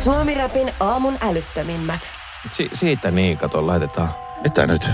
Suomi-räpin aamun älyttömimmät. Siitä niin, kato, laitetaan. Mitä nyt?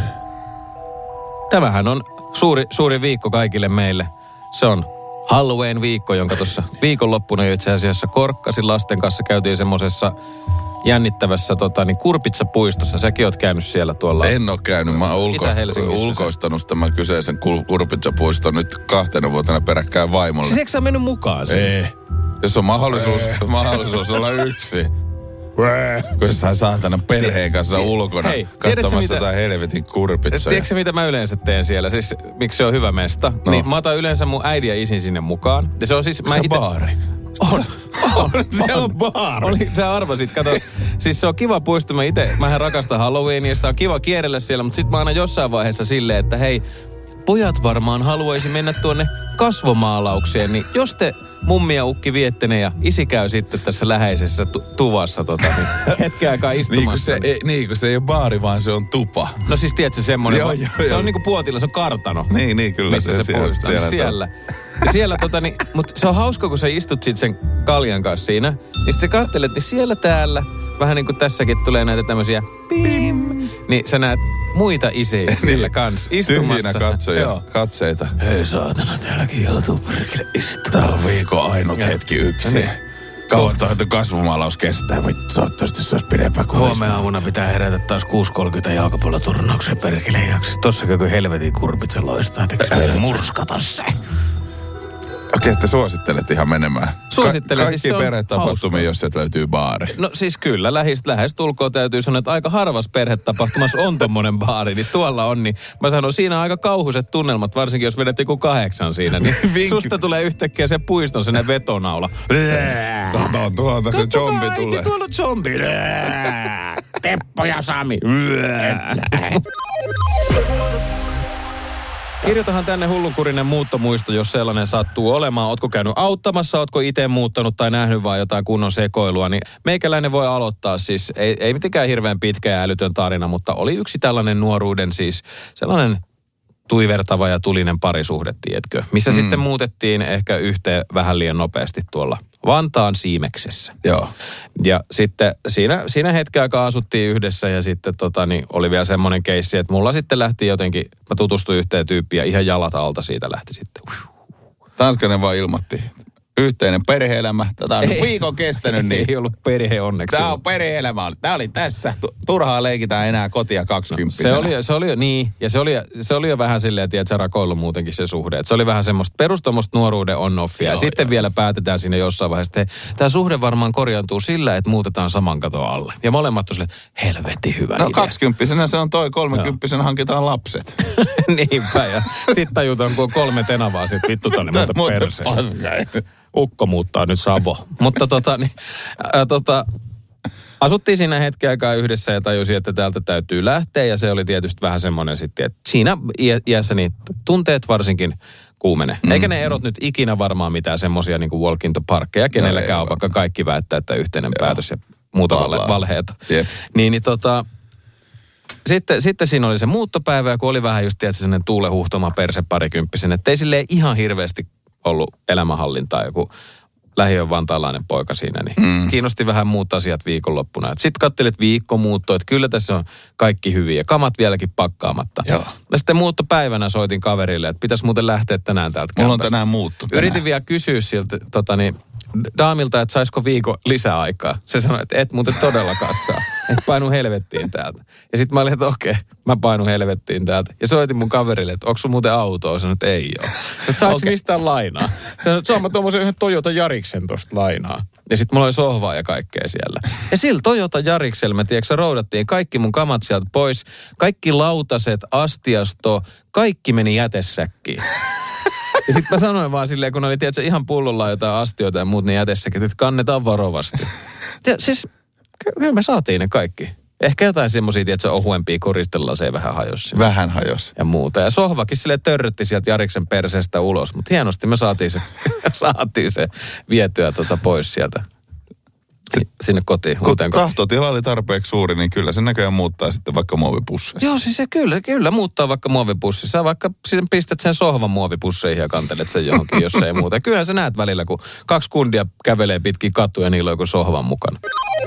Tämähän on suuri viikko kaikille meille. Se on Halloween-viikko, jonka tuossa viikonloppuna itse asiassa Korkkasin lasten kanssa käytiin semmosessa jännittävässä Kurpitsapuistossa. Säkin oot käynyt siellä tuolla. En ole käynyt. Mä oon ulkoistanut tämän kyseisen Kurpitsapuiston nyt 2 vuotena peräkkäin vaimolle. Siis eikö sä mennyt mukaan siihen? Ei. Jos on mahdollisuus olla yksi. Kun sä saatana perheen kanssa ulkona katsomassa jotain helvetin kurpitsoja. Tiedätkö mitä mä yleensä teen siellä? Siis miksi se on hyvä mesta? No. Niin mä otan yleensä mun äidin ja isin sinne mukaan. Ja se on siis... Se on baari. On. Siellä on baari. Sä arvasit, kato. Siis se on kiva puisto. Mähän rakastan Halloweenia. Sitä on kiva kierrellä siellä. Mutta sit mä aina jossain vaiheessa silleen, että hei, pojat varmaan haluaisi mennä tuonne kasvomaalaukseen. Niin jos te... Mummi ja ukki viettene ja isi käy sitten tässä läheisessä tuvassa hetken aikaa istumassa. Kun se ei ole baari, vaan se on tupa. No siis tiedätkö semmoinen, se on niinku Puotilla, se on kartano. Niin kyllä. Missä se poistaa. Siellä. Ja siellä mutta se on hauska, kun sä istut sit sen kaljan kanssa siinä, niin sit sä katselet, niin siellä täällä, vähän niin kuin tässäkin tulee näitä tämmöisiä pim, niin sä näet muita isiä sillä kanssa istumassa. Tyhjinä katseita. Hei saatana, täälläkin joutuu perkele istua. Tää on viikon ainut hetki yksin. Niin. Kauan toi kasvumaalaus kestää. Vittu, toivottavasti se olisi pidempään kuin huomenna aamuna pitää herätä taas 6.30 jalkapalloturnaukseen perkele jaksossa. Tossa kun helvetin Kurpitsa loistaa, tekee murskata se. Okei, että suosittelet ihan menemään. Suosittelen. Kaikki siis perhetapahtumia, jos sieltä löytyy baari. No siis kyllä, lähes tulkoon täytyy sanoa, että aika harvassa perhetapahtumassa on tommonen baari, niin tuolla on. Niin mä sanon, siinä on aika kauhuiset tunnelmat, varsinkin jos vedät joku 8 siinä. Niin susta tulee yhtäkkiä se puiston sinne vetonaula. Kato, tuolta se zombi tulee. Kaikki tuolla zombi. Teppo ja Sami. Kirjoitahan tänne hullunkurinen muuttomuisto, jos sellainen sattuu olemaan. Ootko käynyt auttamassa, ootko itse muuttanut tai nähnyt vaan jotain kunnon sekoilua, niin meikäläinen voi aloittaa. Siis ei mitenkään hirveän pitkä ja älytön tarina, mutta oli yksi tällainen nuoruuden siis sellainen tuivertava ja tulinen parisuhde, tiedätkö? Missä sitten muutettiin ehkä yhteen vähän liian nopeasti tuolla Vantaan Siimeksessä. Joo. Ja sitten siinä hetken aikaa asuttiin yhdessä ja sitten oli vielä semmoinen keissi, että mulla sitten lähti jotenkin, mä tutustuin yhteen tyyppiin ja ihan jalat alta siitä lähti sitten. Tanskanen vaan ilmoitti. Yhteinen perhe-elämä. Tätä on viikon kestänyt. Niin. Ei ollut perhe onneksi. Tämä on perhe-elämä. Tämä oli tässä. Turhaa leikitään enää kotia 20. Se oli niin. Ja se oli jo vähän silleen, että sä rakoillut muutenkin se suhde. Että se oli vähän semmoista perustamosta nuoruuden on-offia. Ja sitten vielä päätetään siinä jossain vaiheessa, että tämä suhde varmaan korjaantuu sillä, että muutetaan saman katon alle. Ja molemmat on silleen, että helvetti hyvä idea. 20 se on toi, 30 hankitaan lapset. Niinpä. Ja sitten tajutaan, kun on 3 tenavaa, sitten vittu tonne muuta perseestä. Ukko muuttaa nyt Savo. Mutta asuttiin siinä hetken aikaa yhdessä ja tajusin, että täältä täytyy lähteä. Ja se oli tietysti vähän semmoinen sitten, että siinä iässä niin tunteet varsinkin kuumenee. Eikä ne erot nyt ikinä varmaan mitään semmoisia niin kuin walk in the parkkeja kenelläkään on, vaikka kaikki väittää, että yhteinen päätös ja muuta valheita. Yep. Sitten siinä oli se muuttopäivä, ja kun oli vähän just tietysti sellainen tuulehuhtoma perse parikymppisen, että ei silleen ihan hirveästi ollut elämänhallintaa joku lähiön vantaalainen poika siinä, niin kiinnosti vähän muut asiat viikonloppuna. Sitten katselit viikkomuuttoa, että kyllä tässä on kaikki hyviä ja kamat vieläkin pakkaamatta. Joo. Ja sitten muuttopäivänä soitin kaverille, että pitäisi muuten lähteä tänään täältä kämpästä. Mulla on tänään muuttu. Yritin vielä kysyä siltä daamilta, että saisiko viikon lisäaikaa. Se sanoi, että et muuten todellakaan saa. Että painu helvettiin täältä. Ja sitten mä olin, että okei, mä painun helvettiin täältä. Ja soitin mun kaverille, että onko sun muuten autoa? Sanoin, että ei ole. Että saanko mistään lainaa? Sanoin, että saan mä tuommoisen yhden Toyota Jariksen tosta lainaa. Ja sitten mulla oli sohvaa ja kaikkea siellä. Ja sillä Toyota Jariksella me roudattiin kaikki mun kamat sieltä pois. Kaikki lautaset, astiasto, kaikki meni jätesäkkiin. Ja sitten mä sanoin vaan silleen, kun oli tietysti ihan pullolla jotain astioita ja muut, niin jätessäkin, että kannetaan varovasti. Ja siis, kyllä me saatiin ne kaikki. Ehkä jotain semmosia, tietysti ohuempia koristelaseja vähän hajosi. Vähän hajosi. Ja muuta. Ja sohvakin silleen törrötti sieltä Jariksen perseestä ulos. Mutta hienosti me saatiin se vietyä pois sieltä. Sinne kotiin. Kun tahtotila oli tarpeeksi suuri, niin kyllä se näköjään muuttaa sitten vaikka muovipusseissa. Joo, siis se kyllä muuttaa vaikka muovipussissa. Vaikka pistät sen sohvan muovipusseihin ja kantelet sen johonkin, jos ei muuta. Kyllähän sä näet välillä, kun 2 kundia kävelee pitkin katuja ja niillä on joku sohvan mukana.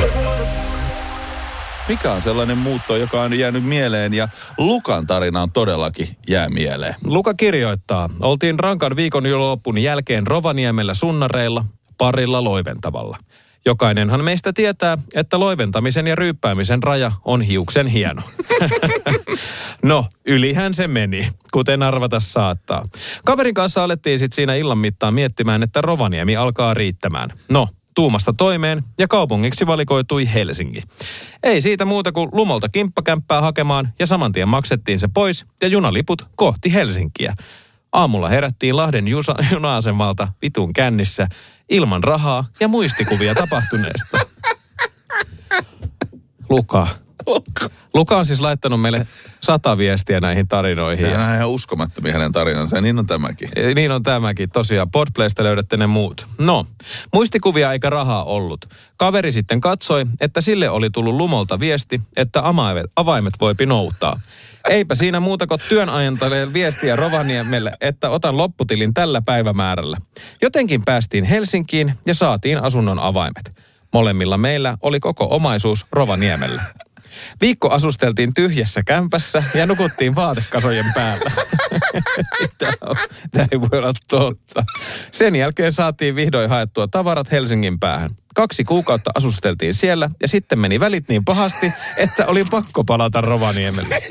Mikä on sellainen muutto, joka on jäänyt mieleen ja Lukan tarina on todellakin jää mieleen? Luka kirjoittaa, oltiin rankan viikonlopun jälkeen Rovaniemellä sunnareilla, parilla loiventavalla. Jokainenhan meistä tietää, että loiventamisen ja ryyppäämisen raja on hiuksen hieno. No, ylihän se meni, kuten arvata saattaa. Kaverin kanssa alettiin sitten siinä illan mittaan miettimään, että Rovaniemi alkaa riittämään. No, tuumasta toimeen ja kaupungiksi valikoitui Helsinki. Ei siitä muuta kuin Lumolta kimppakämppää hakemaan ja saman tien maksettiin se pois ja junaliput kohti Helsinkiä. Aamulla herättiin Lahden juna-asemalta vitun kännissä ilman rahaa ja muistikuvia tapahtuneesta. Luka on siis laittanut meille 100 viestiä näihin tarinoihin. Ja nämä ihan uskomattomia hänen tarinansa, ja niin on tämäkin. Niin on tämäkin, tosiaan. Podplaysta löydätte ne muut. No, muistikuvia eikä rahaa ollut. Kaveri sitten katsoi, että sille oli tullut Lumolta viesti, että avaimet voipi noutaa. Eipä siinä muuta kuin työnantajalle viestiä Rovaniemelle, että otan lopputilin tällä päivämäärällä. Jotenkin päästiin Helsinkiin ja saatiin asunnon avaimet. Molemmilla meillä oli koko omaisuus Rovaniemellä. Viikko asusteltiin tyhjässä kämpässä ja nukuttiin vaatekasojen päällä. Tämä ei voi olla totta. Sen jälkeen saatiin vihdoin haettua tavarat Helsingin päähän. 2 kuukautta asusteltiin siellä ja sitten meni välit niin pahasti, että oli pakko palata Rovaniemelle.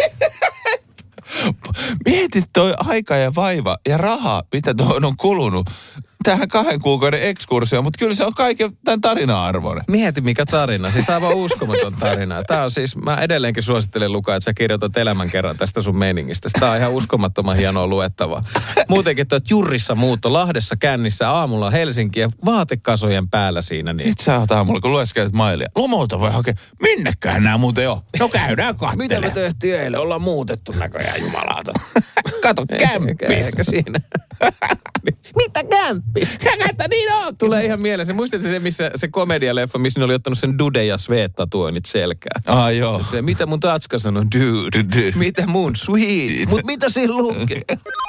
Mietit toi aika ja vaiva ja raha, mitä tuohon on kulunut tähän 2 kuukauden ekskursioon, mutta kyllä se on kaiken tämän tarina-arvoinen. Mieti mikä tarina, siis aivan uskomaton tarina. Tämä on siis, mä edelleenkin suosittelen Luka, että sä kirjoitat elämän kerran tästä sun meiningistä. Tämä on ihan uskomattoman hienoa luettavaa. Muutenkin tuo Jurrissa muutto, Lahdessa kännissä, aamulla Helsinki ja vaatekasojen päällä siinä. Niin. Sitten sä oot aamulla, kun lueskelet mailia. Lomolta voi hakea, minneköhän nämä muuten on? No käydään kattelemaan. Mitä me tehtiin eilen? Ollaan muutettu näköjään, jumalauta. Kato, kämppis. Ehkä siinä. Mitä kämppis? Että niin on. Tulee ihan mieleen. Se muistatko se, missä se komedialeffa, missä ne oli ottanut sen Dude ja Svet-tatuoinnit selkään? Joo. Se, mitä mun tatska sanoi? Dude. Mitä mun? Sweet. Mut mitä siinä lukee?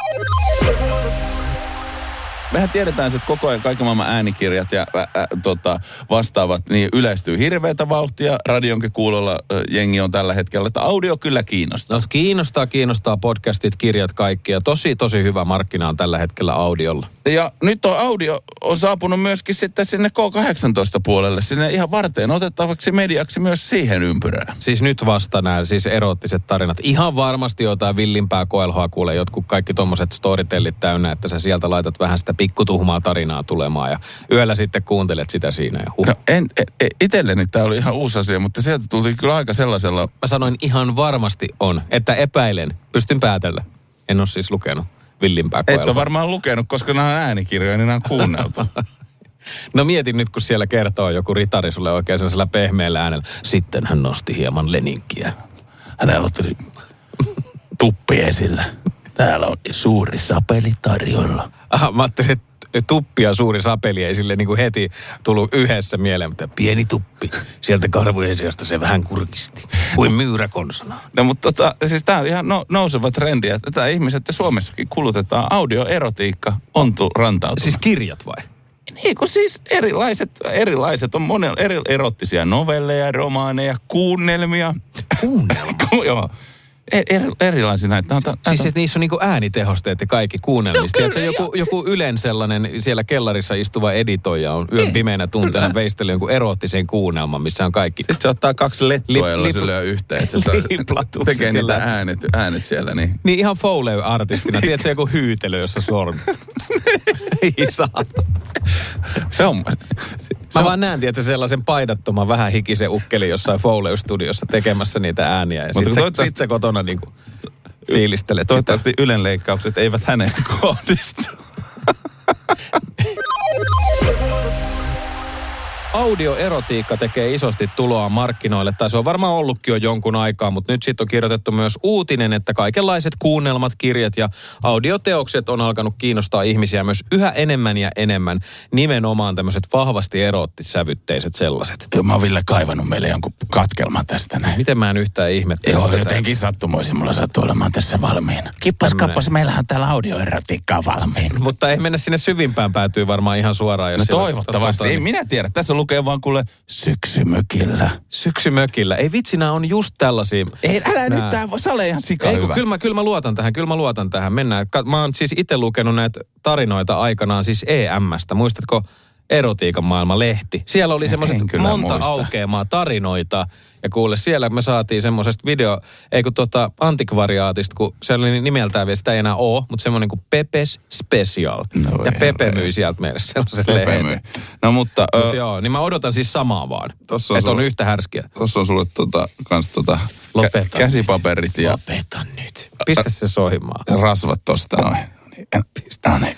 Mehän tiedetään, että koko ajan kaiken maailman äänikirjat ja vastaavat, niin yleistyy hirveätä vauhtia. Radionkin kuulolla jengi on tällä hetkellä, että audio kyllä kiinnostaa. No, kiinnostaa podcastit, kirjat, kaikki. Ja tosi hyvä markkina on tällä hetkellä audiolla. Ja nyt audio on saapunut myöskin sitten sinne K18-puolelle, sinne ihan varteen otettavaksi mediaksi myös siihen ympyrään. Siis nyt vasta nämä siis eroottiset tarinat. Ihan varmasti jotain villimpää koelhoa kuulee jotkut kaikki tommoset storytellit täynnä, että sä sieltä laitat vähän sitä pikkutuhmaa tarinaa tulemaan ja yöllä sitten kuuntelet sitä siinä. Ja no itselleni tämä oli ihan uusi asia, mutta sieltä tuli kyllä aika sellaisella... Mä sanoin ihan varmasti on, että epäilen, pystyn päätellä. En ole siis lukenut villimpää koelhoa. Et ole varmaan lukenut, koska nämä on äänikirjoja, niin nämä on kuunneltu. No mietin nyt, kun siellä kertoo joku ritari sulle oikein sellaisella pehmeällä äänellä. Sitten hän nosti hieman leninkiä. Hänellä otti tuppi esillä. Täällä on suuri sapeli tarjolla. Aha, mä ajattelin, että tuppi ja suuri sapeli ei sille niin kuin heti tullut yhdessä mieleen, mutta pieni tuppi. Sieltä karvojen sijasta se vähän kurkisti. Kuin myyräkonsana. No mutta siis tää on ihan nouseva trendi, että tätä ihmiset ja Suomessakin kulutetaan. Audioerotiikka ontuu rantautunut. Siis kirjat vai? Niin kuin siis erilaiset on erottisia novelleja, romaaneja, kuunnelmia. Kuunnelma? Joo. Erilaisia näitä. Siis että niissä on niinku äänitehosteet ja kaikki kuunnelmista. No, kyllä, joku Ylen sellainen siellä kellarissa istuva editoija on yön pimeänä tunteena veistellyt jonkun eroottisen kuunnelman, missä on kaikki. Sitten se ottaa 2 lettua, jolla se lyö yhteen. Tekee niitä äänet siellä. Niin ihan Foley-artistina. Tiedätkö joku hyytelö, jossa sormi? Ei saa. Se on... Mä vaan näen, tiedätkö, sellaisen paidattoman vähän hikisen ukkelin jossain Foley-studiossa tekemässä niitä ääniä. Ja sit sä kotona niinku fiilistelet sitä. Toivottavasti Ylen leikkaukset eivät häneen kohdistu. Audioerotiikka tekee isosti tuloa markkinoille, tai se on varmaan ollutkin jo jonkun aikaa, mutta nyt sitten on kirjoitettu myös uutinen, että kaikenlaiset kuunnelmat, kirjat ja audioteokset on alkanut kiinnostaa ihmisiä myös yhä enemmän ja enemmän, nimenomaan tämmöiset vahvasti eroottissävytteiset sellaiset. Joo, mä oon Ville kaivannut meille jonkun katkelman tästä näin. Miten mä en yhtään ihmettä? Joo, jotenkin sattumoisin mulla sattuu olemaan tässä valmiina. Kappas, meillähän täällä audioerotiikkaa valmiina. Mutta ei mennä sinne syvimpään päätyy varmaan ihan suoraan. Jos no toivottavasti, ei minä tiedä. Tässä on lukee vaan kuule syksymökillä. Syksymökillä. Ei vitsi, nämä on just tällaisia. Ei, älä nyt, sä ole ihan sika hyvä. Kyllä mä luotan tähän. Mennään. Mä oon siis itse lukenut näitä tarinoita aikanaan siis EM:stä. Muistatko Erotiikan maailma-lehti? Siellä oli semmoiset monta aukeamaa tarinoita. Ja kuule, siellä me saatiin semmoisesta antikvariaatista, kun se oli nimeltään vielä, sitä ei enää ole, mutta semmoinen kuin Pepes Special. No, ja Pepe myi sieltä meille sellaisen lehden. No mutta... joo, niin mä odotan siis samaa vaan. Että on yhtä härskiä. Tossa on sulle käsipaperit ja... Lopeta nyt. Pistä se soimaan. Rasvat tosta noin. Pistä ne.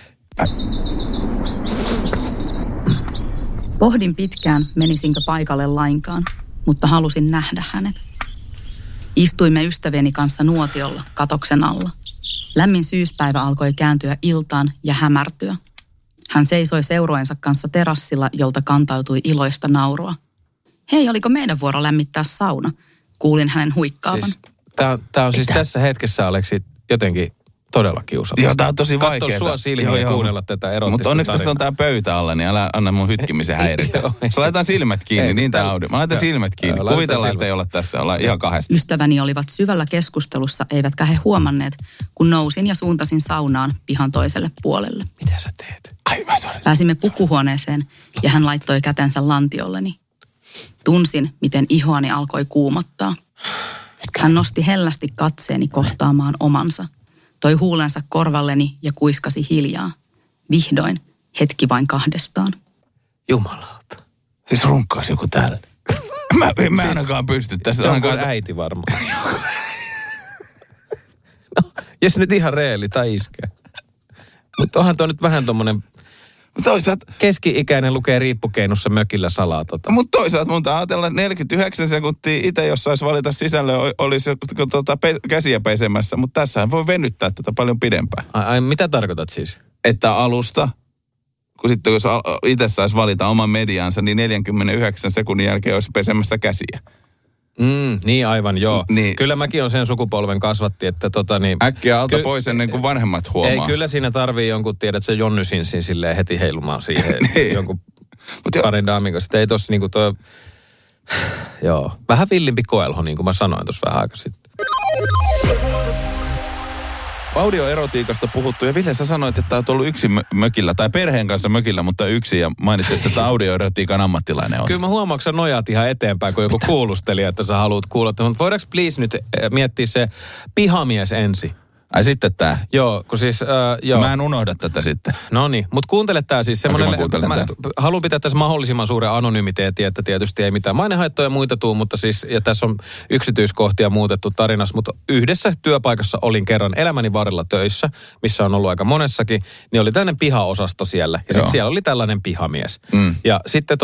Pohdin pitkään, menisinkö paikalle lainkaan, mutta halusin nähdä hänet. Istuimme ystävieni kanssa nuotiolla katoksen alla. Lämmin syyspäivä alkoi kääntyä iltaan ja hämärtyä. Hän seisoi seurojensa kanssa terassilla, jolta kantautui iloista naurua. Hei, oliko meidän vuoro lämmittää sauna? Kuulin hänen huikkaavan. Siis, tää on siis tässä hetkessä, Aleksi, jotenkin todella kiusallista. Joo, tää on tosi vaikeaa. Katso sua silmiä ja kuunnella tätä erottista. Mutta onneksi tässä on tää pöytä alla, niin älä anna mun hytkimisen häiritä. Sä laitan silmät kiinni, niin tää audio. Mä laitan silmät kiinni. Kuvitellaan, että ei olla tässä, ollaan ihan kahdesta. Ystäväni olivat syvällä keskustelussa, eivätkä he huomanneet, kun nousin ja suuntasin saunaan pihan toiselle puolelle. Mitä sä teet? Pääsimme pukuhuoneeseen ja hän laittoi kätensä lantiolleni. Tunsin, miten ihoani alkoi kuumottaa. Hän nosti hellästi katseeni kohtaamaan omansa. Toi huulensa korvalleni ja kuiskasi hiljaa. Vihdoin, hetki vain kahdestaan. Jumalauta. Siis runkkaisi joku täällä. Mä ainakaan pysty tässä. Onko äiti varmaan? No, jos nyt ihan reeli tai iskeä. Mutta onhan tuo nyt vähän tommonen keski-ikäinen lukee riippukeinussa mökillä salaa tota. Mutta toisaalta mun ajatella 49 sekuntia itse, jos saisi valita sisälle, olisi käsiä pesemässä. Mutta tässähän voi venyttää tätä paljon pidempään. Ai, mitä tarkoitat siis? Että alusta, kun sitten jos itse saisi valita oman mediansa, niin 49 sekunnin jälkeen olisi pesemässä käsiä. Niin aivan, joo. Niin. Kyllä mäkin on sen sukupolven kasvatti, että äkkiä alta pois ennen kuin vanhemmat huomaa. Ei, kyllä siinä tarvii jonkun, tiedät se Jonny Sinsin silleen heti heilumaan siihen niin. Jonkun parin daamin kanssa. Ei tossa niinku toi, joo, vähän villimpi koelho, niin kuin mä sanoin tuossa vähän aika sitten. Audioerotiikasta puhuttu, ja Ville, sä sanoit, että olet ollut yksin mökillä, tai perheen kanssa mökillä, mutta yksin, ja mainitsit, että audioerotiikan ammattilainen on. Kyllä mä huomaan, kun sä nojaat ihan eteenpäin, kun joku kuulusteli, että sä haluat kuulla. Mutta voidaanko please nyt miettiä se pihamies ensin? Ai sitten tää? Joo, kun siis, joo. Mä en unohda tätä sitten. No niin, mutta kuuntele tää siis semmoinen, mä haluan pitää tässä mahdollisimman suuren anonymiteetin, että tietysti ei mitään mainehaittoja ja muita tuu, mutta siis, ja tässä on yksityiskohtia muutettu tarinassa, mutta yhdessä työpaikassa olin kerran elämäni varrella töissä, missä on ollut aika monessakin, niin oli tällainen pihaosasto siellä, ja sitten siellä oli tällainen pihamies. Ja sitten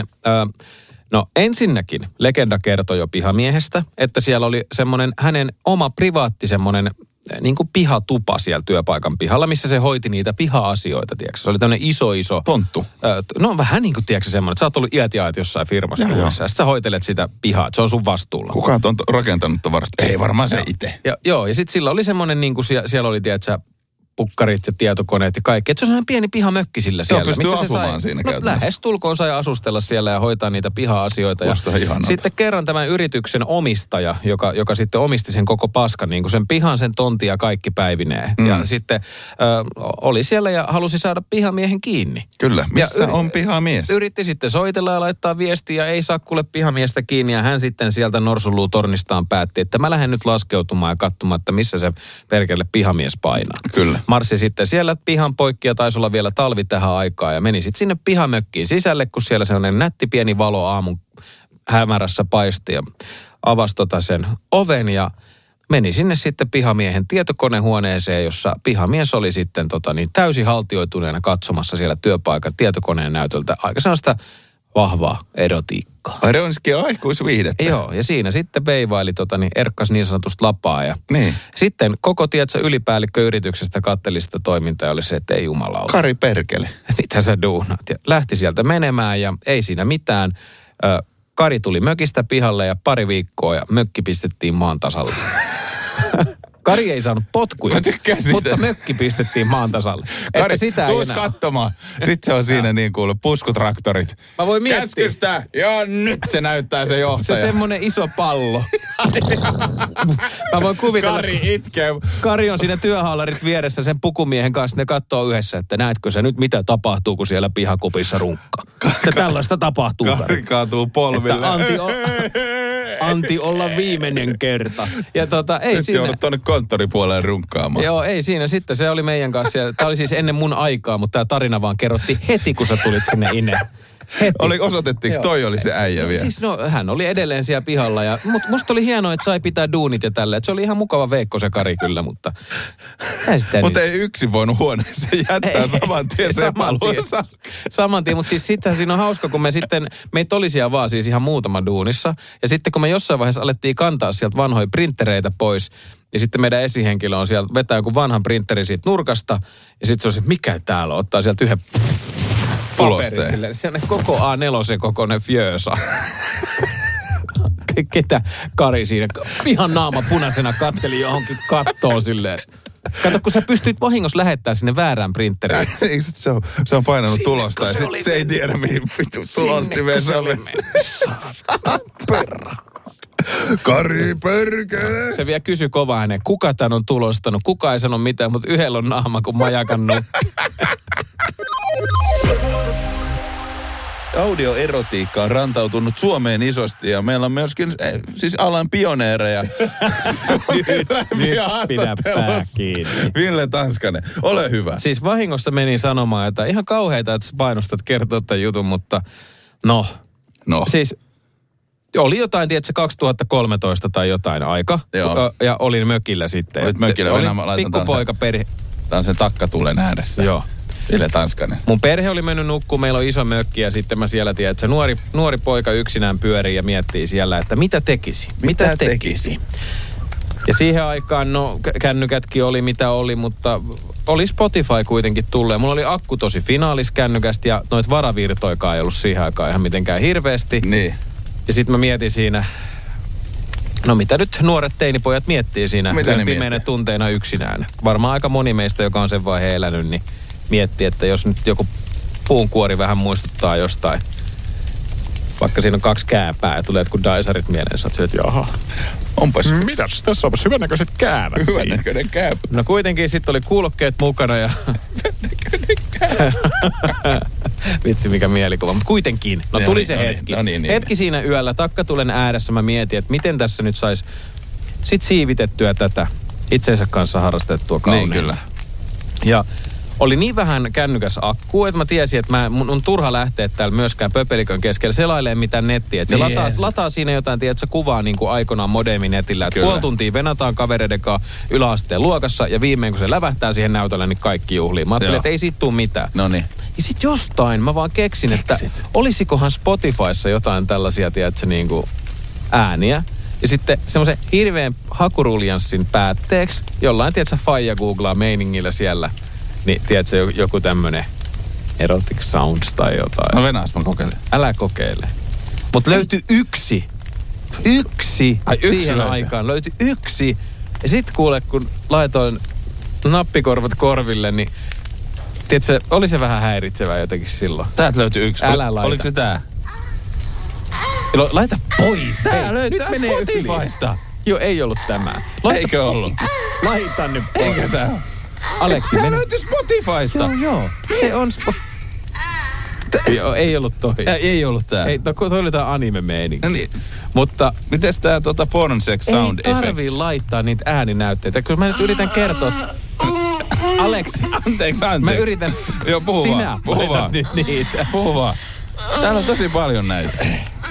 no ensinnäkin legenda kertoi jo pihamiehestä, että siellä oli semmoinen hänen oma privaatti semmoinen niin kuin pihatupa siellä työpaikan pihalla, missä se hoiti niitä piha-asioita, tiedätkö? Se oli tämmöinen iso... Tonttu. No vähän niin kuin, tiedätkö, semmoinen, että sä oot ollut iät ja ajat jossain firmassa. Ja sitten sä hoitelet sitä pihaa, että se on sun vastuulla. Kuka on rakentanut varasta? Ei varmaan se itse. Joo, ja sitten sillä oli semmoinen, niin kuin siellä oli, tiedätkö, pukkarit ja tietokoneet ja kaikki. Että se on sellainen pieni pihamökki sillä siellä. Joo, pystyy asumaan siinä käytännössä. Lähestulkoon sai asustella siellä ja hoitaa niitä piha-asioita. Ja sitten kerran tämän yrityksen omistaja, joka sitten omisti sen koko paskan, niin kuin sen pihan, sen tontin ja kaikki päivineen. Ja sitten oli siellä ja halusi saada pihamiehen kiinni. Kyllä, missä on pihamies? Yritti sitten soitella ja laittaa viestiä ja ei saa kuule pihamiestä kiinni. Ja hän sitten sieltä norsuluutornistaan päätti, että mä lähden nyt laskeutumaan ja katsomaan, että missä se perkele pihamies painaa. Kyllä. Marssi sitten siellä pihan poikki ja taisi olla vielä talvi tähän aikaan ja meni sitten sinne pihamökkiin sisälle, kun siellä sellainen nätti pieni valo aamun hämärässä paisti ja avasi sen oven ja meni sinne sitten pihamiehen tietokonehuoneeseen, jossa pihamies oli sitten täysin haltioituneena katsomassa siellä työpaikan tietokoneen näytöltä aika sellaista vahvaa erotiikkaa. Aronski aikuisviihdettä. Joo, ja siinä sitten veivaili erkkas niin sanotusta lapaa. Ja niin. Sitten koko, ylipäällikkö yrityksestä katteli sitä toimintaa ja oli se, että ei jumalauta. Kari perkele. Mitä sä duunat? Ja lähti sieltä menemään ja ei siinä mitään. Kari tuli mökistä pihalle ja pari viikkoa ja mökki pistettiin maan tasalle. Kari ei saanut potkuja, Mä tykkään sitä. mutta mökki pistettiin maan tasalle. Kari, sitä tuus katsomaan. Sitten se on siinä niin kuule, puskutraktorit. Mä voin miettiä. Käskystä, ja nyt se näyttää se johtaja. Se semmonen iso pallo. Mä voin kuvitella. Kari itkee. Kari on siinä työhaalarit vieressä sen pukumiehen kanssa. Ne katsoo yhdessä, että näetkö sä nyt mitä tapahtuu, kun siellä pihakopissa runkkaa. Että tällaista tapahtuu. Kari kaatuu polville. Että Anti olla viimeinen kerta. Ja ei nyt siinä. joudut tuonne konttoripuoleen runkkaamaan. Joo, ei siinä. Sitten se oli meidän kanssa. Tämä oli siis ennen mun aikaa, mutta tämä tarina vaan kerrottiin heti, kun sä tulit sinne Ine. Osoitettiinko toi oli se äijä vielä? Siis hän oli edelleen siellä pihalla. Mutta musta oli hienoa, että sai pitää duunit ja tälleen. Se oli ihan mukava Veikko se Kari kyllä, mutta... Mutta ei yksin voinut huoneeseen jättää saman tien sepaluessa. Saman tien, mutta siis sittenhän siinä on hauska, kun meitä oli siellä vaan siis ihan muutama duunissa. Ja sitten kun me jossain vaiheessa alettiin kantaa sieltä vanhoja printtereitä pois, ja sitten meidän esihenkilö on siellä, vetää joku vanhan printterin siitä nurkasta, ja sitten se on se, mikä täällä on, ottaa sieltä yhden paperin silleen. Se on koko A4 kokoinen fjöösa. Ketä Kari siinä ihan naama punaisena katteli johonkin kattoon silleen. Kato, kun sä pystyt vahingossa lähettää sinne väärään printeriin. Se on painanut tulosta ja sit se ei tiedä mihin tulostimeen se oli. Perra. Kari perkele. Se vielä kysyi kovaa hänen, kuka tän on tulostanut. Kuka ei sano mitään, mutta yhdellä on naama kuin majakan nukki. Audioerotiikka on rantautunut Suomeen isosti ja meillä on myöskin siis alan pioneereja. Nyt pidä pää kiinni. Ville Tanskanen, ole hyvä. Siis vahingossa meni sanomaan, että ihan kauheita, että sä painostat kertoa tämän jutun, mutta no. Siis oli jotain, tiedätkö, 2013 tai jotain aika. Joo. Ja olin mökillä sitten. Olit mökillä. Olin pikkupoika perhe. Tämä on sen takkatulen ääressä. Joo. Ville Tanskanen. Mun perhe oli mennyt nukkuun, meillä on iso mökki ja sitten mä siellä tiedän, että se nuori poika yksinään pyörii ja miettii siellä, että mitä tekisi. Mitä tekisi. Ja siihen aikaan, kännykätkin oli mitä oli, mutta oli Spotify kuitenkin tullut. Mulla oli akku tosi finaalis kännykästä ja noit varavirtoikaan ei ollut siihen aikaan ihan mitenkään hirveästi. Niin. Ja sitten mä mietin siinä, no mitä nyt nuoret teinipojat miettii siinä pimeänä tunteina yksinään. Varmaan aika moni meistä, joka on sen vaiheen elänyt, niin miettii, että jos nyt joku puunkuori vähän muistuttaa jostain, vaikka siinä on 2 kääpää ja tulee jotkut daisarit mieleen, sä oot että jaha. Onpas. Mitäs tässä onpas hyvännäköiset käävät siinä. Hyvännäköinen kääpä. No kuitenkin sitten oli kuulokkeet mukana ja... Vitsi mikä mielikuva, mutta kuitenkin. No tuli se hetki. Hetki siinä yöllä takkatulen ääressä mä mietin, että miten tässä nyt sais sit siivitettyä tätä itsensä kanssa harrastettua kauneutta. Niin kyllä. Ja oli niin vähän kännykäs akku, että mä tiesin, että mun on turha lähteä täällä myöskään pöpelikön keskellä selailemaan mitään nettiä. Että se lataa siinä jotain, tiedätkö, kuvaa niin kuin aikoinaan modeminetillä. Että puoli tuntia venataan kavereiden kanssa yläasteen luokassa ja viimein kun se lävähtää siihen näytölle, niin kaikki juhlii. Mä ajattelin, että ei siitä tule mitään. Noniin. Ja sit jostain mä vaan keksin, että olisikohan Spotifyssa jotain tällaisia, tiedätkö, niin kuin ääniä. Ja sitten semmoisen hirveän hakuruljanssin päätteeksi, jollain, tiedätkö, faija googlaa meiningillä siellä. Niin, tiedätkö, joku tämmönen erotic sounds tai jotain. No venäas mä kokeilen. Älä kokeile. Mut löytyi yksi. Yksi siihen aikaan. Löytyi yksi. Ja sit kuule, kun laitoin nappikorvat korville, niin tiedätkö, oli se vähän häiritsevää jotenkin silloin. Täältä löytyi yksi. Älä laita. Oliko se tää? Laita pois. Tää löytyy nyt menee Spotifysta. Joo, ei ollut tämä. Eikö ollut? Laita nyt pois. Eikä tää. Aleksi, tää löytyy Spotifysta. Joo. Se on Joo, ei ollut toi. Ei ollut tää. Ei, no toi oli tää anime-meininki. No niin. Mutta mites tää porn sex sound effects? Ei tarvii laittaa niitä ääninäytteitä. Kyllä mä nyt yritän kertoa. Aleksi. Anteeksi. Mä yritän. Joo, puhu Sinä vaan. nyt niitä. Puhu vaan. Täällä on tosi paljon näitä.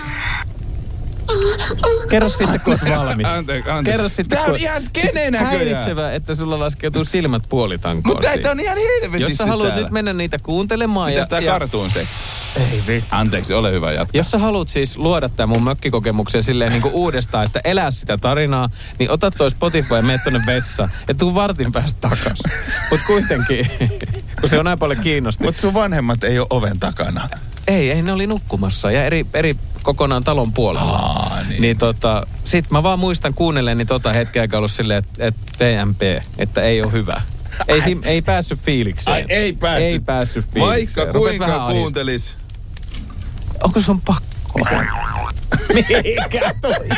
Kerro sitten, kun oot valmis. Anteeksi. Kerro sitten, tää on ihan skene näköjään. Häiritsevää, että sulla laskeutuu silmät puolitankoon. Mutta tää on ihan helvetisti. Jos sä haluat nyt mennä niitä kuuntelemaan. Mitäs tää cartoon sex? Ei vittu. Anteeksi, ole hyvä jatkaa. Jos sä haluat siis luoda tämän mun mökkikokemuksen silleen niin kuin uudestaan, että elää sitä tarinaa, niin ota toi Spotify ja mene tonne vessaan. Ja tuu vartin päästä takas. Mut kuitenkin, kun se on näin paljon kiinnosti. Mut sun vanhemmat ei ole oven takana. Ei, ne oli nukkumassa ja eri kokonaan talon puolella. Niin. Niin sit mä vaan muistan kuunnelleni tota hetkeä, joka ollut silleen, että PMP, että ei ole hyvä. Ei päässyt fiilikseen. Ai ei päässyt fiilikseen. Vaikka kuinka kuuntelis. Onko sun pakko? Mikä toi?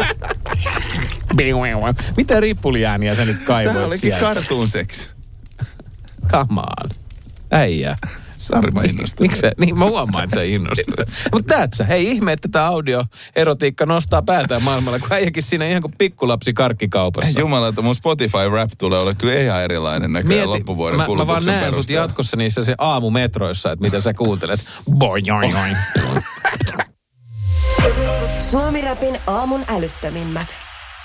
Mitä rippuliääniä sä nyt kaivoit sieltä? Tää olikin cartoon sex. Come on. Äijä. Sari, mä innostuin. Miksi niin, mä huomaan, että sä innostuit. Mutta näet sä, hei ihme, että tää audioerotiikka nostaa päätään maailmalla, kun äijäkin siinä ihan kuin pikkulapsi karkkikaupassa. Jumala, että mun Spotify-rap tulee olla kyllä ihan erilainen näköjään loppuvuoden kulutuksen mä vaan näen sut jatkossa niissä se aamumetroissa, että mitä sä kuuntelet. Boing. Suomi-rapin aamun älyttömimmät.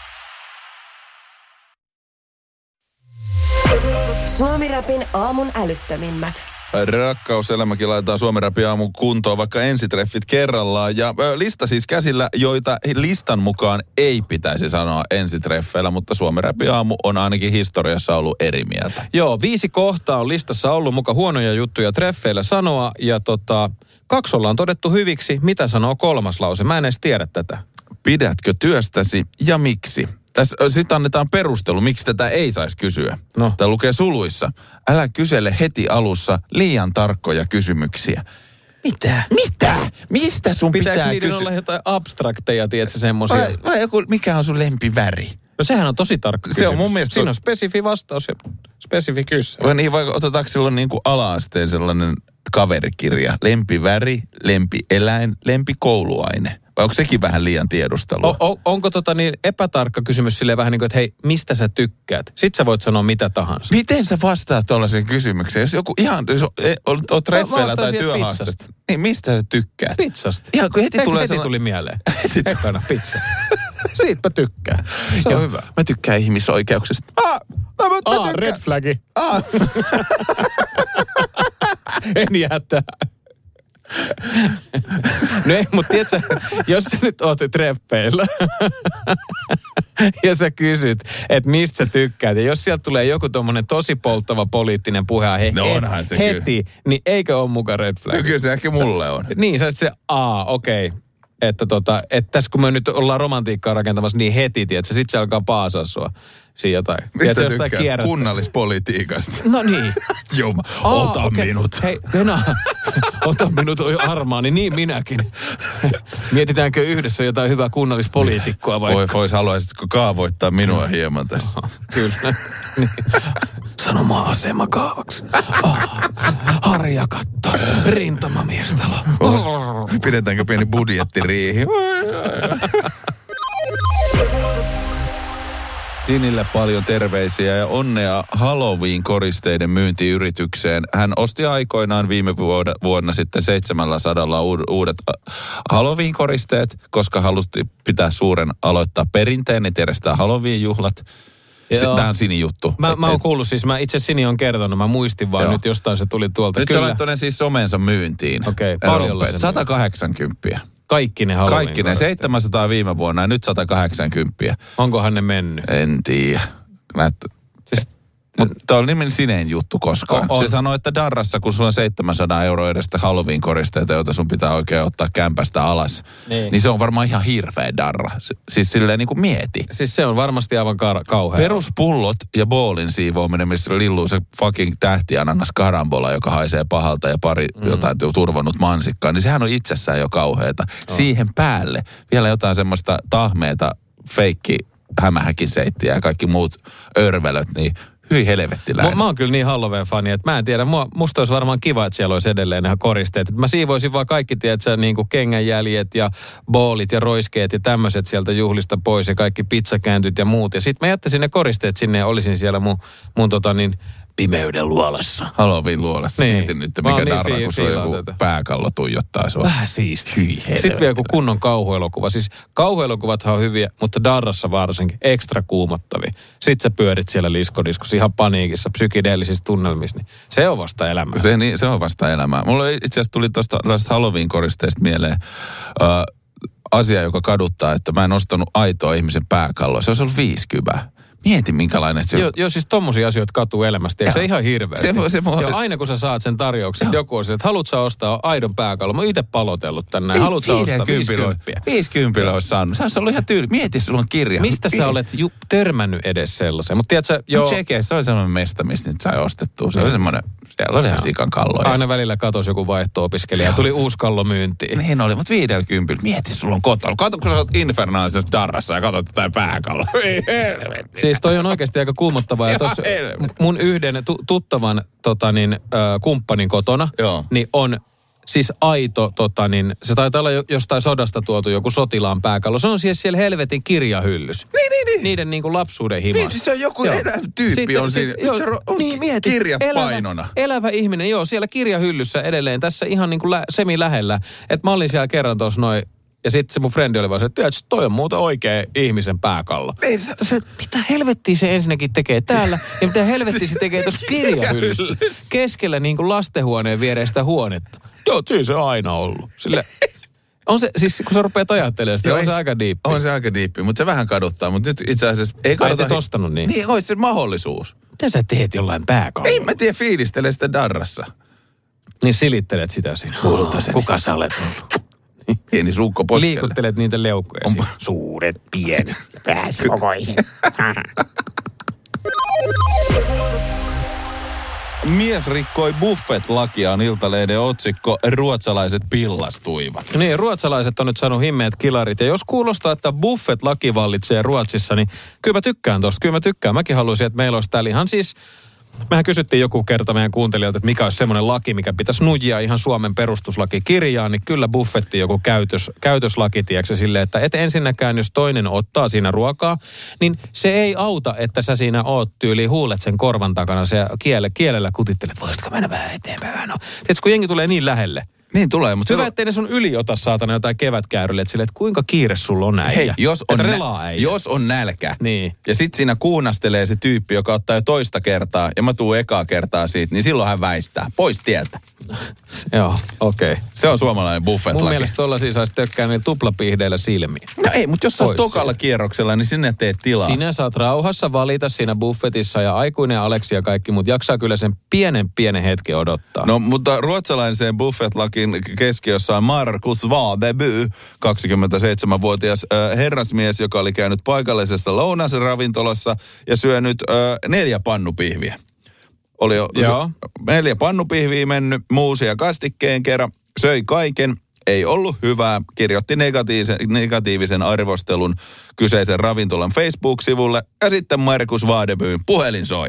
Suomi-rapin aamun älyttömimmät. Rakkauselämäkin laitetaan Suomi-rapin aamun kuntoon, vaikka ensitreffit kerrallaan. Ja lista siis käsillä, joita listan mukaan ei pitäisi sanoa ensitreffeillä, mutta Suomi-rapin aamu on ainakin historiassa ollut eri mieltä. Joo, 5 kohtaa on listassa ollut muka huonoja juttuja treffeillä sanoa, ja 2 ollaan todettu hyviksi. Mitä sanoo 3. lause? Mä en edes tiedä tätä. Pidätkö työstäsi ja miksi? Tässä sitten annetaan perustelu, miksi tätä ei saisi kysyä. No. Tämä lukee suluissa. Älä kysele heti alussa liian tarkkoja kysymyksiä. Mitä? Mistä sun pitää kysyä? Pitääkö niiden olla jotain abstrakteja, tiedätkö, semmosia? Vai joku, mikä on sun lempiväri? No sehän on tosi tarkka kysymys. Se on mun mielestä... Siinä on spesifi vastaus ja spesifi kysymys. Vai niin, vai otetaanko silloin niin kuin ala-asteen sellainen kaverikirja? Lempiväri, lempieläin, lempikouluaine. Vai onko sekin vähän liian tiedustelua? Onko epätarkka kysymys silleen vähän niin kuin, että hei, mistä sä tykkäät? Sitten sä voit sanoa mitä tahansa. Miten sä vastaat tuollaiseen kysymykseen? Jos joku ihan, oot treffeillä tai työhaasteessa. Niin, mistä sä tykkäät? Pizzasta. Ihan kun heti tuli mieleen. Ekana pizza. Siitä mä tykkään. Se on hyvä. Mä tykkään ihmisoikeuksista. Mä tykkään. Red flagi. En jätä. No ei, mutta tiedätkö, jos sä nyt oot treffeillä ja sä kysyt, että mistä sä tykkäät, ja jos sieltä tulee joku tommonen tosi polttava poliittinen puhe heti, niin eikö ole muka red flag? No kyllä se ehkä mulle on. Niin, sä okei. Että tässä kun me nyt ollaan romantiikkaa rakentamassa niin heti, tiedätkö, sit se alkaa paasaa sua siinä jotain. Mistä tykkäät? Kunnallispolitiikasta. No niin. Joo, ota minut. Hei, Venä, ota minut Armaani, niin minäkin. Mietitäänkö yhdessä jotain hyvää kunnallispoliitikkoa vai? Haluaisitko kaavoittaa minua hieman tässä? Kyllä. Niin. Sano maa-asema kaavaksi. Harjakatto, rintamamiestalo. Pidetäänkö pieni budjettiriihi? Tinille paljon terveisiä ja onnea Halloween-koristeiden myyntiyritykseen. Hän osti aikoinaan viime vuonna sitten 700 uudet Halloween-koristeet, koska halusi pitää suuren aloittaa perinteen, niin järjestää Halloween-juhlat. Tämä on Sini juttu. Mä oon kuullut, siis itse Sini on kertonut, mä muistin vaan nyt jostain se tuli tuolta. Nyt se laittoi ne siis somensa myyntiin. Okei, paljon se 180. Kaikki ne Halloween. Kaikki ne, 700 viime vuonna ja nyt 180. Onkohan ne mennyt? En tiedä. Tämä on nimen Sineen juttu koskaan. Se sanoi, että Darrassa, kun sulla on 700 € edestä Halloween-koristeita, joita sun pitää oikein ottaa kämpästä alas, niin se on varmaan ihan hirveä darra. Siis silleen niin kuin mieti. Siis se on varmasti aivan kauhea. Peruspullot ja boolin siivoaminen, missä lilluu se fucking tähtiananas karambola, joka haisee pahalta ja pari jotain turvonnut mansikkaa, niin sehän on itsessään jo kauheata. Siihen päälle vielä jotain semmoista tahmeeta, feikki hämähäkiseittiä ja kaikki muut örvelöt, niin hyi helvettiläinen. Mä oon kyllä niin Halloween-fani, että mä en tiedä. Musta olisi varmaan kiva, että siellä olisi edelleen nämä koristeet. Mä siivoisin vaan kaikki, tiedätkö, niin kuin kengänjäljet ja boolit ja roiskeet ja tämmöiset sieltä juhlista pois ja kaikki pizzakääntyt ja muut. Ja sit mä jättäisin ne koristeet sinne ja olisin siellä mun pimeyden luolassa. Halloween luolassa. Niin. Mietin nyt, mikä darra, kun sulla joku pääkallo tuijottaa sua. Vähän siistiä. Sitten vielä joku kunnon kauhuelokuva. Siis kauhuelokuvathan on hyviä, mutta darrassa varsinkin ekstra kuumottavia. Sitten sä pyörit siellä liskodiskossa ihan paniikissa, psykedeellisissä tunnelmissa. Niin se on vasta elämää. Se on vasta elämää. Mulla itse asiassa tuli tuosta Halloween-koristeista mieleen asia, joka kaduttaa, että mä en ostanut aitoa ihmisen pääkalloa. Se olisi ollut 50. Mieti minkälainen se on. Joo, siis tommosia asioita katuu elämästä. Eikö se ihan hirveästi? Joo, aina kun sä saat sen tarjouksen, joku on se, että haluat sä ostaa aidon pääkallon. Mä oon itse palotellut tänne. Haluat sä ostaa 50? 50 olisi saanut. Se olisi ollut ihan tyyli. Mieti, sulla on kirja. Mistä sä olet törmännyt edes sellaisen? Mutta tiedätkö, joo. Tsekeissä se oli semmoinen mesta, mistä nyt sai ostettua. Se oli semmoinen, siellä oli ihan sikan kalloja. Aina välillä katosi joku vaihto-opiskelija. Tuli uusi kallo myyntiin. Niin oli, mutta 50. Mieti, sulla on kotona. Kato, kun sä oot infernaalisessa darrassa ja katsot jotain pääkalloa. Siis toi on oikeasti aika kuumottavaa. Ja tossa mun yhden tuttavan kumppanin kotona, niin on siis aito, se taitaa olla jostain sodasta tuotu joku sotilaan pääkallo. Se on siis siellä helvetin kirjahyllys. Niin. Niiden niin kuin lapsuuden himassa. Mieti, se on joku tyyppi on siinä. Niin, mieti. Kirja painona. Elävä ihminen, joo, siellä kirjahyllyssä edelleen, tässä ihan niin kuin semi-lähellä. Että mä olin siellä kerran tuossa noin. Ja sitten se mun frendi oli vaan se, että tiedätkö, toi on muuta oikea ihmisen pääkallo. Mitä helvettiä se ensinnäkin tekee täällä, ja mitä helvettiä se tekee tuossa kirjahyllyssä. Keskellä niin kuin lastenhuoneen viereistä huonetta. Joo, siinä se on aina ollut. On se, siis kun sä rupeat ajattelemaan sitä, on se aika diippi. On se aika diippi, mutta se vähän kaduttaa. Mutta nyt itse asiassa ei kadota. Ai et ostanut niin? Niin, olisi se mahdollisuus. Mitä sä teet jollain pääkallolla? Ei mä tiedä, fiilistele sitä darrassa. Niin silittelet sitä siinä. Kuka sä olet? Pieni suukko poskelle. Liikuttelet niitä leukkoja. Suuret, pienet, pääsikokoiset. Mies rikkoi Buffett-lakia on Iltalehden otsikko. Ruotsalaiset pillastuivat. Niin, ruotsalaiset on nyt saanut himmeet kilarit. Ja jos kuulostaa, että Buffett-laki vallitsee Ruotsissa, niin kyllä mä tykkään tosta. Kyllä mä tykkään. Mäkin haluaisin, että meillä olisi täällä ihan siis... Mehän kysyttiin joku kerta meidän kuuntelijoilta, että mikä olisi semmoinen laki, mikä pitäisi nujia ihan Suomen perustuslakikirjaan, niin kyllä Buffetti joku käytöslaki, tiedätkö, silleen, että et ensinnäkään, jos toinen ottaa siinä ruokaa, niin se ei auta, että sä siinä oot tyyliin huulet sen korvan takana, se kielellä kutittelet, voisitko mennä vähän eteenpäin? No. Tiedätkö, kun jengi tulee niin lähelle. Niin tulee, mutta... Hyvä, ettei ne sun yli ota saatana jotain kevätkäyrylle, että silleen, että kuinka kiire sulla on äijä. Hei, jos on nälkä, niin. Ja sit siinä kuunastelee se tyyppi, joka ottaa jo toista kertaa, ja mä tuun ekaa kertaa siitä, niin silloin hän väistää. Pois tieltä. Joo, okei. Okay. Se on suomalainen Buffett-laki. Mun mielestä tollaisia saisi tökkää niillä tuplapihdeillä silmiin. No ei, mutta jos sä oot tokalla kierroksella, niin sinne teet tilaa. Sinä saat rauhassa valita siinä Buffetissa ja aikuinen Aleksi ja kaikki, mutta jaksaa kyllä sen pienen hetken odottaa. No, mutta ruotsalaisen Buffett-lakin keskiössä on Markus Vadeby, 27-vuotias herrasmies, joka oli käynyt paikallisessa lounasravintolassa ja syönyt 4 pannupihviä. Oli jo 4 pannupihviä mennyt, muusia kastikkeen kerran, söi kaiken, ei ollut hyvää, kirjoitti negatiivisen arvostelun kyseisen ravintolan Facebook-sivulle ja sitten Markus Vadebyn puhelin soi.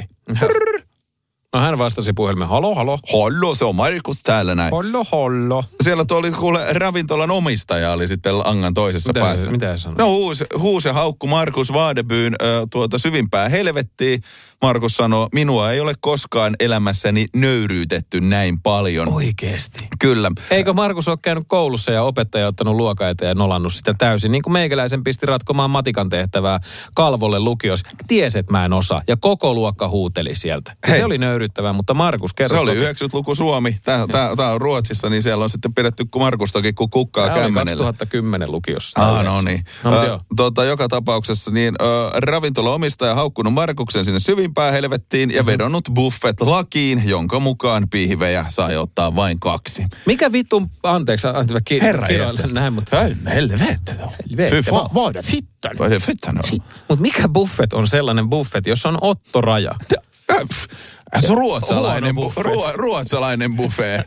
No hän vastasi puhelimeen, halo. Hallo, se on Markus täällä näin. Hallo. Siellä oli kuule ravintolan omistaja oli sitten angan toisessa päässä. Mitä hän sanoi? No huusi ja haukku Markus Vadebyn syvimpää helvettiin. Markus sanoi, minua ei ole koskaan elämässäni nöyryytetty näin paljon. Oikeesti? Kyllä. Eikö Markus ole käynyt koulussa ja opettaja ottanut luokan eteen ja nolannut sitä täysin? Niin kuin meikäläisen pisti ratkomaan matikan tehtävää kalvolle lukiossa. Tiesi, että mä en osaa. Ja koko luokka huuteli sieltä. Se oli nöyryyttävää, mutta Markus kertoi. Se oli 90-luku Suomi. Tää on Ruotsissa, niin siellä on sitten pidetty Markustakin kuin kukkaa kämmenellä. 2010 lukiossa. No niin. Joka tapauksessa niin ravintola-omistaja haukkunut Markuksen sinne syvimpään helvettiin ja vedonnut Buffett-lakiin, jonka mukaan pihvejä sai ottaa vain 2. Mikä vittu, anteeksi, herra jästäs. Näin, mutta... Helvete. Vad är fittan? Mutta mikä Buffett on sellainen Buffett, jos on Otto-raja? Ruotsalainen buffet.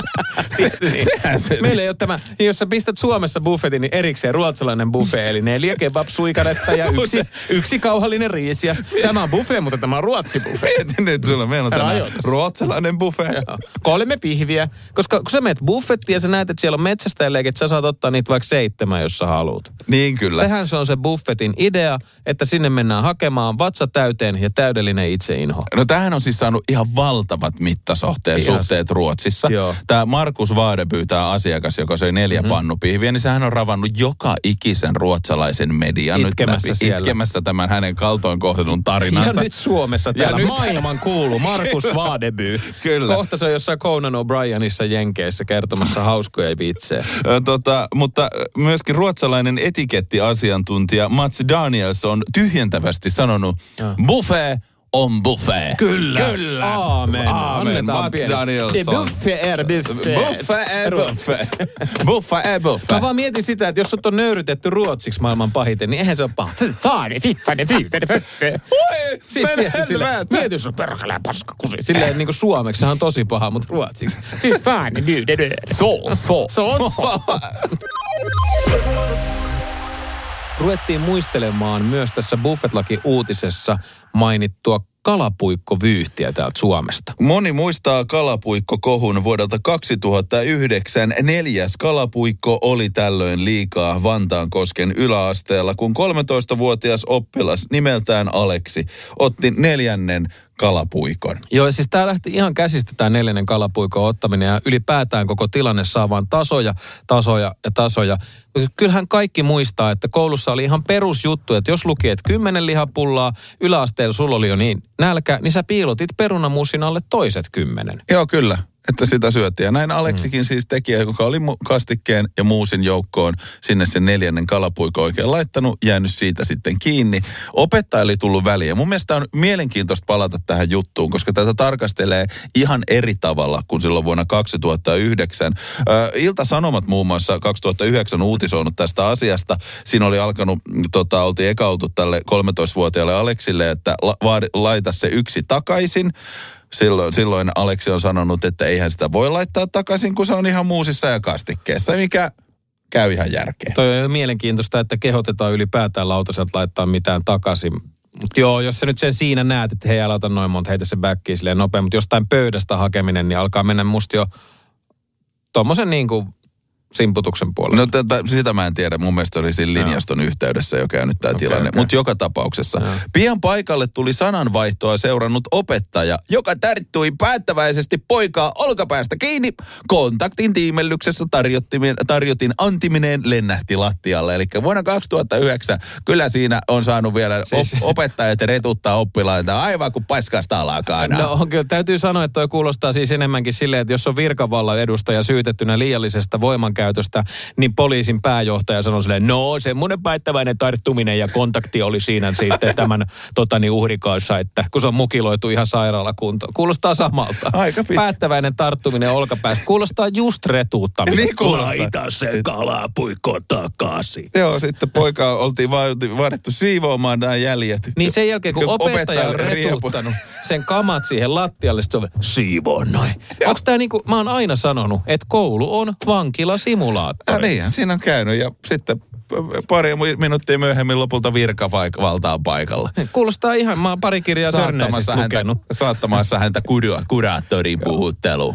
Meillä ei ole tämä, jos sä pistät Suomessa buffetin, niin erikseen ruotsalainen buffet, eli 4 kebab-suikaretta ja yksi kauhallinen riisi. Tämä on buffet, mutta tämä on Ruotsi buffet. Nyt sulla meillä on tämä ruotsalainen buffet. 3 pihviä, koska kun sä menet buffettiin ja sä näet, että siellä on metsästäjäleikit, sä saat ottaa niitä vaikka 7, jos sä haluat. Niin kyllä. Sehän se on se buffetin idea, että sinne mennään hakemaan vatsa täyteen ja täydellinen itseinho. No tämähän on siis saanut ihan valtavat suhteet Ruotsissa. Joo. Tämä Markus Vadeby, tämä asiakas, joka söi 4 pannupihviä, niin sehän on ravannut joka ikisen ruotsalaisen median Itkemässä nyt läpi. siellä. Itkemässä tämän hänen kaltoinkohdelun tarinansa. Ja nyt Suomessa täällä nyt maailman kuulu Markus Vadeby. Kyllä. Kohta se on jossain Conan O'Brienissa Jenkeissä kertomassa hauskoja vitsejä. Mutta myöskin ruotsalainen etikettiasiantuntija Mats Daniels on tyhjentävästi sanonut, buffet on buffet. Kyllä. Aamen. Aamen. Mats Danielsson. De buffet är buffet. Buffet är buffet. Buffet är buffet. Mä vaan mietin sitä, että jos sut on nöyrytetty ruotsiksi maailman pahiten, niin eihän se ole paha. Oi, Siis mieti, jos on perkeleen paskakusi. Silleen niin kuin suomeksi, sehän on tosi paha, mutta ruotsiksi. Ruvettiin muistelemaan myös tässä Buffetlaki-uutisessa mainittua kalapuikkovyyhtiä täältä Suomesta. Moni muistaa kalapuikkokohun vuodelta 2009. 4. kalapuikko oli tällöin liikaa Vantaankosken yläasteella, kun 13-vuotias oppilas nimeltään Aleksi otti 4. kalapuikon. Joo, siis tää lähti ihan käsistä tää 4. kalapuikon ottaminen ja ylipäätään koko tilanne saa vaan tasoja. Kyllähän kaikki muistaa, että koulussa oli ihan perusjuttu, että jos luki, että 10 lihapullaa, yläasteella sulla oli jo niin nälkä, niin sä piilotit perunamuusin alle toiset 10. Joo, kyllä. Että sitä syötiin. Ja näin Aleksikin siis teki, joka oli kastikkeen ja muusin joukkoon sinne sen 4. kalapuikon oikein laittanut, jäänyt siitä sitten kiinni. Opettaja oli tullut väliin. Ja mun mielestä on mielenkiintoista palata tähän juttuun, koska tätä tarkastelee ihan eri tavalla kuin silloin vuonna 2009. Ilta-Sanomat muun muassa 2009 uutisoinut tästä asiasta. Siinä oli alkanut, oltiin eka oltu tälle 13-vuotiaalle Aleksille, että laita se 1 takaisin. Silloin Aleksi on sanonut, että eihän sitä voi laittaa takaisin, kun se on ihan muusissa ja kastikkeessa, mikä käy ihan järkeen. Toi on mielenkiintoista, että kehotetaan ylipäätään lautaselta laittaa mitään takaisin. Mutta joo, jos sä nyt sen siinä näet, että hei, älä ota noin monta, heitä se backiin silleen nopea, mutta jostain pöydästä hakeminen, niin alkaa mennä musta jo tommosen niinku simputuksen puolelle. No sitä mä en tiedä. Mun mielestä oli siinä linjaston yhteydessä jo käynyt tämä tilanne. Mutta joka tapauksessa. Pian paikalle tuli sananvaihtoa seurannut opettaja, joka tarttui päättäväisesti poikaa olkapäästä kiinni. Kontaktin tiimellyksessä tarjotin antimineen lennähti lattialle. Eli vuonna 2009 kyllä siinä on saanut vielä opettajat retuttaa oppilaita aivan kuin paskasta alakaan. No kyllä täytyy sanoa, että toi kuulostaa siis enemmänkin silleen, että jos on virkavallan edustaja syytettynä liiallisesta voimankäytöstä, niin poliisin pääjohtaja sanoi silleen, no semmoinen päättäväinen tarttuminen ja kontakti oli siinä sitten tämän uhrikaissa, että kun se on mukiloitu ihan sairaalakuntoon. Kuulostaa samalta. Aika pitkä. Päättäväinen tarttuminen olkapäästä. Kuulostaa just retuuttamista. Niin kuulostaa. Laita se kalapuikko takaisin. Joo, sitten poika oltiin vaadittu siivoamaan nämä jäljet. Niin sen jälkeen, kun opettaja on retuuttanut sen kamat siihen lattialle, se on siivoo noin. Onko tämä niinku, mä oon aina sanonut, että koulu on vankila-simulaattori. Niinhän siinä on käynyt ja sitten pari minuuttia myöhemmin lopulta virkavaltaan paikalla. Kuulostaa ihan, mä oon pari kirjaa Sörnäisistä lukenut. Saattamassa häntä kuraattorin puhutteluun.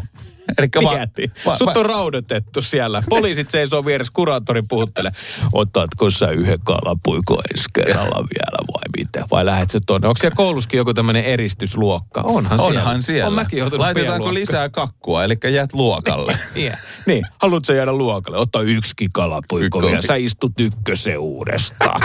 Sut on raudoitettu siellä. Poliisit seisoo vieressä, kuraattori puhuttelee. Otatko sä 1 kalapuikon ensi kerralla vielä vai mitä? Vai lähet sä tuonne? Onko siellä koulussakin joku tämmöinen eristysluokka? Onhan siellä. On mäkin joutunut laitetaanko lisää kakkua, eli jäät luokalle? Niin, haluatko sä jäädä luokalle? Ota 1 kalapuikko vielä. Sä istut ykkösen uudestaan.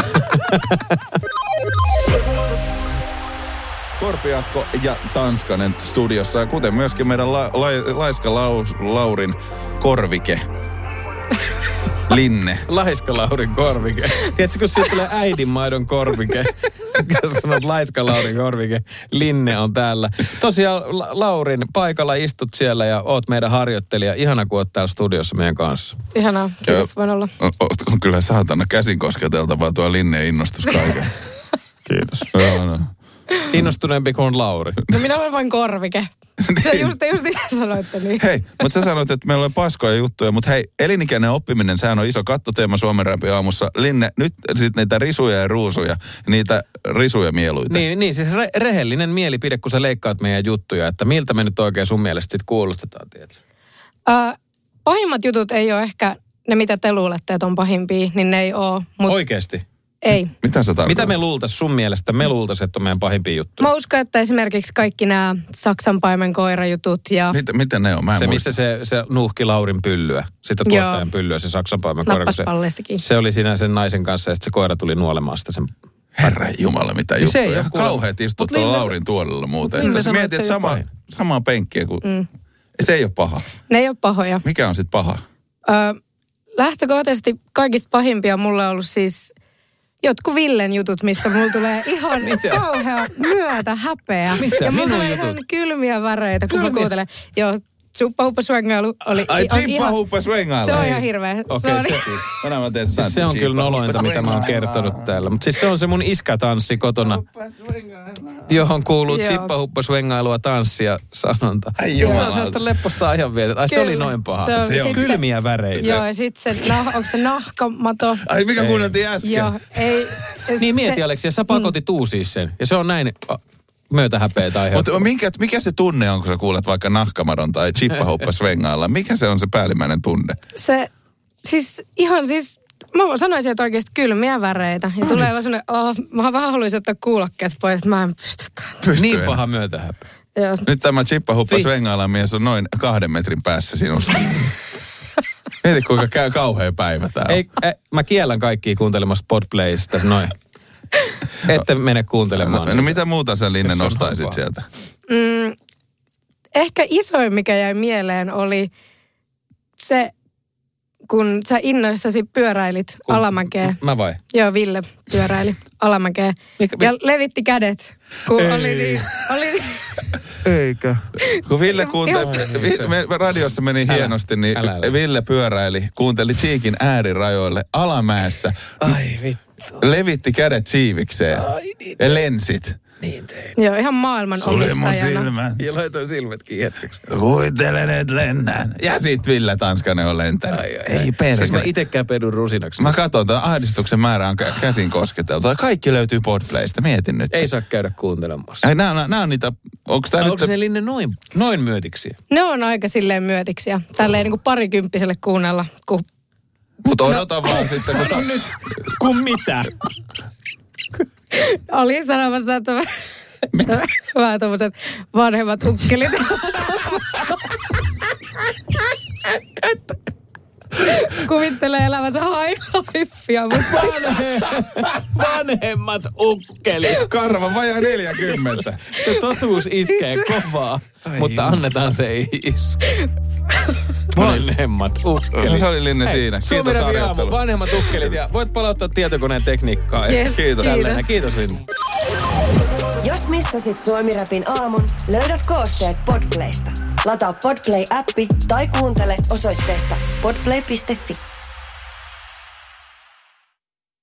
Korpiakko ja Tanskanen studiossa, ja kuten myöskin meidän Laiska Laurin korvike. Linne. Laiska Laurin korvike. Tiedätkö, kun siitä tulee äidinmaidon korvike? Sitten kun sanot Laiska Laurin korvike, Linne on täällä. Tosiaan Laurin paikalla istut siellä ja oot meidän harjoittelija. Ihana, kun oot täällä studiossa meidän kanssa. Ihanaa, kiitos voin olla. On kyllä saatana käsin kosketeltavaa tuo Linne innostus kaiken. Kiitos. No. Innostuneempi kuin Lauri. No minä olen vain korvike. Se just sanoitte niin. Hei, mutta sä sanoit, että meillä on paskoja juttuja, mutta hei, elinikäinen oppiminen, sehän on iso kattoteema Suomen Räpin aamussa. Linne, nyt sitten niitä risuja ja ruusuja, niitä risuja mieluita. Niin siis rehellinen mielipide, kun sä leikkaat meidän juttuja, että miltä me nyt oikein sun mielestä sit kuulostetaan, tiedätkö? Pahimmat jutut ei ole ehkä ne, mitä te luulette, että on pahimpia, niin ne ei ole. Oikeesti? Ei. Mitä sä tarkoitat? Mitä me luultais sun mielestä? Me luultais, että on meidän pahimpia juttuja. Mä uskon, että esimerkiksi kaikki nämä Saksanpaimen koirajutut ja... Miten ne on? Mä en se, muista. missä se nuuhki Laurin pyllyä, sitä tuottajan pyllyä, se Saksanpaimen koira. Nappas palleistakin. Se oli siinä sen naisen kanssa ja sitten se koira tuli nuolemaan sitä sen... Herran jumala, mitä Se ei juttuja. ole Kauheat istua tuolla Laurin tuolilla muuten. Ville Että sanoi, mietit, että se ei että ole pahin. samaa penkkiä kuin... Se ei ole paha. Ne ei ole pahoja. Mikä on sitten paha? Lähtökohtaisesti kaikista pahimpia mulla on ollut siis jotkut Villen jutut, mistä mulla tulee ihan kauhea myötä häpeä. Mitä? Ja mulla Minun tulee jutut? ihan kylmiä väreitä, kun mä kuuntelen. Joo, Suppa-huppa-swängailu oli... Ai, on ihan- chippa-huppa-swängailu. Se on ihan hirveä. Okei, Se on- se on kyllä nolointa, mitä mä oon kertonut täällä. Mutta siis se on se mun iskätanssi kotona, johon kuuluu Joo. chippa-huppa-swengailua, tanssia, sanonta. Ai Se jumala. on sellaista lepposta ajanvietet. Ai se oli Kyllä, noin paha. se on. Se on Sitten- kylmiä väreitä. Joo, ja sitten se, onko se nahkamato? Ai, mikä kuunneltiin äsken? Joo, ei... Niin mieti, Aleksi, sä pakotit uusia sen. Ja se on näin myötähäpeetä aiheuttaa. Mutta mikä se tunne on, kun sä kuulet vaikka nahkamadon tai chippa-huppa-swengailla? Mikä se on se päällimmäinen tunne? Se, siis ihan siis... Mä sanoisin, että oikeasti kylmiä väreitä. Ja tulee vaan semmoinen, mä vähän haluaisin ottaa kuulokkeet pois, että mä en pysty tähän. Pystyy Niin enää. paha myötähäpeä. Joo. Nyt tämä chippa-huppa-swengailla mies on noin 2 metrin päässä sinusta. Mieti, kuinka käy kauhea päivä täällä. Mä kiellän kaikkia kuuntelemassa Podplaysta, noin. Ette mene kuuntelemaan. No mitä muuta sä, Linne, Jos on nostaisit paha. sieltä? Ehkä isoin, mikä jäi mieleen, oli se, kun sä innoissasi pyöräilit Alamäkeä. Mä vai? Joo, Ville pyöräili Alamäkeä. Ja levitti kädet, kun oli niin... Eikö? Kun Ville kuunteli, radiossa meni Älä. hienosti, niin Älä. Ville pyöräili, kuunteli Cheekin äärirajoille Alamäessä. Ai vittu. Levitti kädet siivikseen. Ja lensit. Niin tein. Joo, ihan maailman omistajana. Ja laitoin silmätkin hetkeksi. Kuvittelen, että lennän. Ja sit Ville Tanskanen on lentänyt. Ei perkele. Siis mä itekään pedun rusinaksi. Mä katson, että ahdistuksen määrä on käsin kosketeltu. Kaikki löytyy Podplaysta, mietin nyt. Ei saa käydä kuuntelemassa. Ai, nää on niitä, onko tää Onko nyt... se Linne noin myötiksi? Ne on aika silleen myötiksiä. Tälleen niin kuin parikymppiselle kuunnella, kun Mutta odota vaan sitten, kun Sano nyt, kun mitä? olin sanomassa, että vähän tommoset vanhemmat ukkelit. Kuvittelee elämänsä haiffia, mutta Vanhemmat ukkelit. Karva vajaa 40. Ja totuus iskee kovaa, mutta annetaan se isku. Vanhemmat ukkelit. Se oli Linne siinä. Suomi Kiitos Aamu, harjoittelusta. vanhemmat ukkelit ja voit palauttaa tietokoneen tekniikkaa. Yes, Kiitos. kiitos. Kiitos Linne. Jos missasit Suomi Rapin aamun, löydät koosteet Podplaysta. Lataa Podplay-appi tai kuuntele osoitteesta podplay.fi.